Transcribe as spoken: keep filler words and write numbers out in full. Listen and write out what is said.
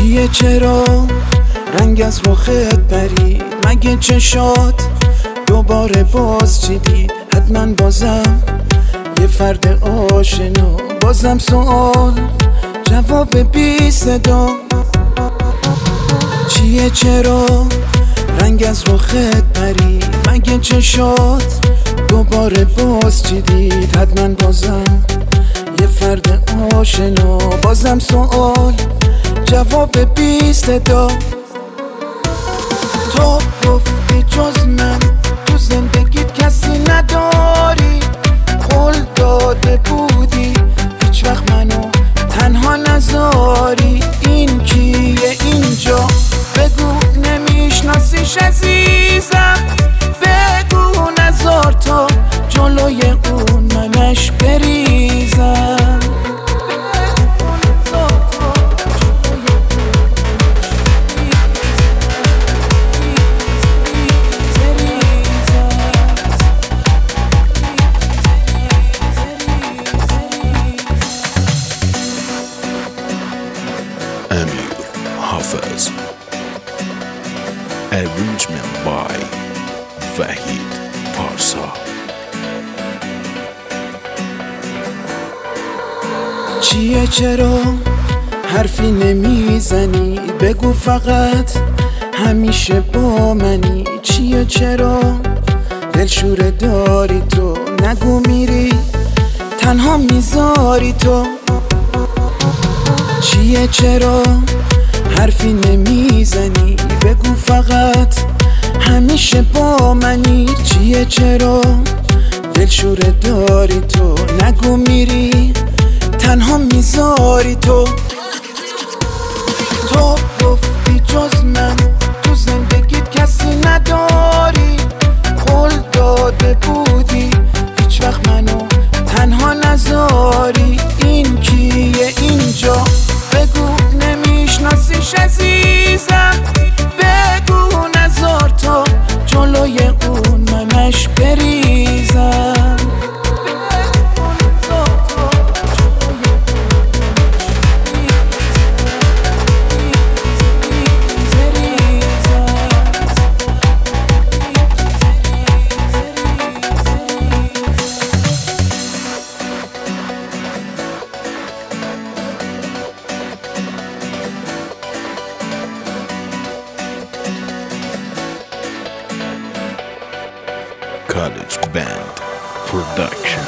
چیه چرا رنگ از رخت پرید؟ مگه چشات دوباره باز چیدید؟ حتما بازم یه فرد آشنا، بازم سوال جواب بی صدا. چیه چرا رنگ از رخت پرید؟ مگه چشات دوباره باز چیدید؟ حتما بازم یه فرد آشنا، بازم سوال جواب بی صدا. تو گفتی جز من تو زندگیت کسی نداری، قول داده بودی هیچ وقت منو تنها نذاری. این کیه اینجا؟ بگو نمیشناسیش عزیزم، بگو نذار تا جلوی اون منش بریزم. Amir Hafez. Arrangement by Vahid Parsa. چیه چرا حرفی نمیزنی؟ بگو فقط همیشه با منی. چیه چرا دلشوره داری تو؟ نگو میری تنها میذاری تو. چیه چرا حرفی نمیزنی؟ بگو فقط همیشه با منی. چیه چرا دلشوره داری تو؟ نگو میری تنها میذاری تو. تو گفتی جز من تو زندگیت کسی نداری، قول داده بودی هیچ وقت منو تنها نذاری. این کیه اینجا؟ بگو نمیشناسیش عزیزم، بگو نذار تا جلوی اون منش بریزم. College Band Production.